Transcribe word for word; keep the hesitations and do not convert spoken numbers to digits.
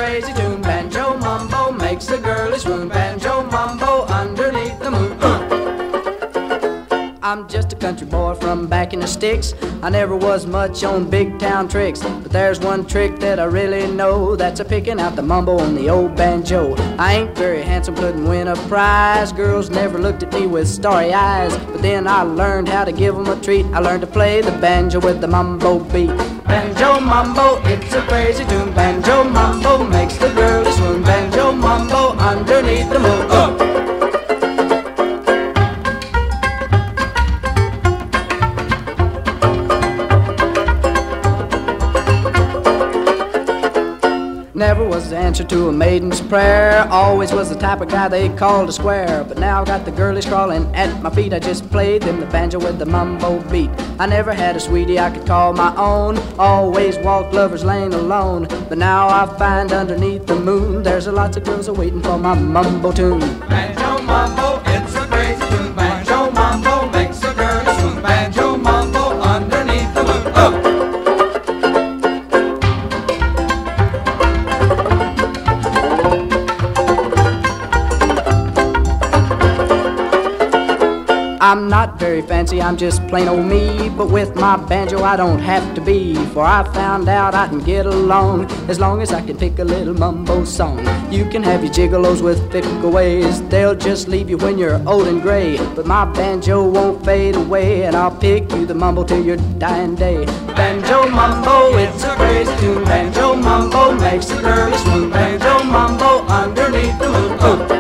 crazy tune. Banjo mambo makes the girlie swoon. Banjo mambo underneath the moon. Uh. I'm just a country boy from back in the sticks. I never was much on big town tricks, but there's one trick that I really know. That's a picking out the mumbo on the old banjo. I ain't very handsome, couldn't win a prize. Girls never looked at me with starry eyes, but then I learned how to give them a treat. I learned to play the banjo with the mumbo beat. Banjo mambo, it's a crazy tune. Banjo mambo makes the girlie swoon. Banjo mambo underneath the moon. Uh. Never was the answer to a maiden's prayer. Always was the type of guy they called a square. But now I've got the girlies crawling at my feet. I just played them the banjo with the mumbo beat. I never had a sweetie I could call my own. Always walked lover's lane alone. But now I find underneath the moon there's a lots of girls a-waiting for my mumbo tune. Banjo mambo, it's a crazy tune. Banjo mambo makes a girl swoon. Banjo mambo underneath the moon. Oh! I'm not very fancy, I'm just plain old me, but with my banjo I don't have to be, for I found out I can get along as long as I can pick a little mumbo song. You can have your gigolos with fickle ways, they'll just leave you when you're old and gray, but my banjo won't fade away, and I'll pick you the mumbo till your dying day. Banjo mambo, it's a crazy tune. Banjo mambo makes the girlie swoon. Banjo mambo underneath the moon. Oh.